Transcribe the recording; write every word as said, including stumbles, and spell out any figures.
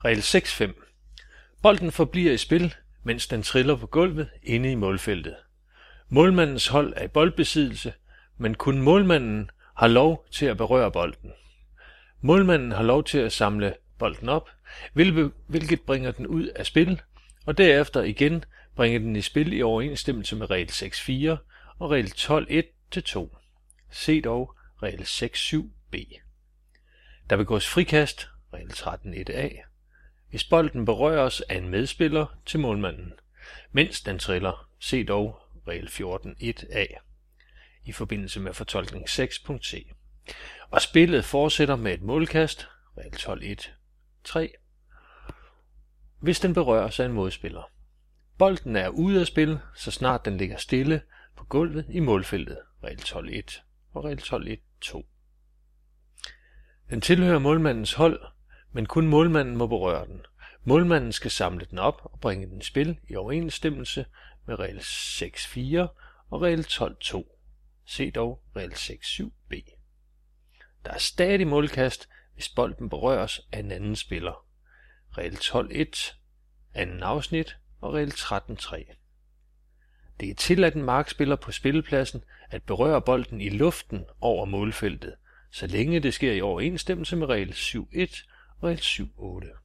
Regel seks punkt fem. Bolden forbliver i spil, mens den triller på gulvet inde i målfeltet. Målmandens hold er i boldbesiddelse, men kun målmanden har lov til at berøre bolden. Målmanden har lov til at samle bolden op, hvilket bringer den ud af spil, og derefter igen bringer den i spil i overensstemmelse med regel seks punkt fire og regel tolv punkt et til to. Se dog regel seks punkt syv b. Der begås frikast, regel tretten punkt et a, hvis bolden berøres af en medspiller til målmanden, mens den triller. Se dog regel fjorten punkt et a i forbindelse med fortolkning seks punkt c. Og spillet fortsætter med et målkast, regel tolv punkt et tre, hvis den berøres af en modspiller. Bolden er ude af spil, så snart den ligger stille på gulvet i målfeltet, regel tolv punkt et og regel tolv punkt et to. Den tilhører målmandens hold, men kun målmanden må berøre den. Målmanden skal samle den op og bringe den i spil i overensstemmelse med regel seks punkt fire og regel tolv punkt to. Se dog regel seks punkt syv b. Der er stadig målkast, hvis bolden berøres af en anden spiller. Regel tolv punkt et, anden afsnit og regel tretten punkt tre. Det er tilladt en markspiller på spillepladsen at berøre bolden i luften over målfeltet, så længe det sker i overensstemmelse med regel syv punkt et og regel syv punkt otte.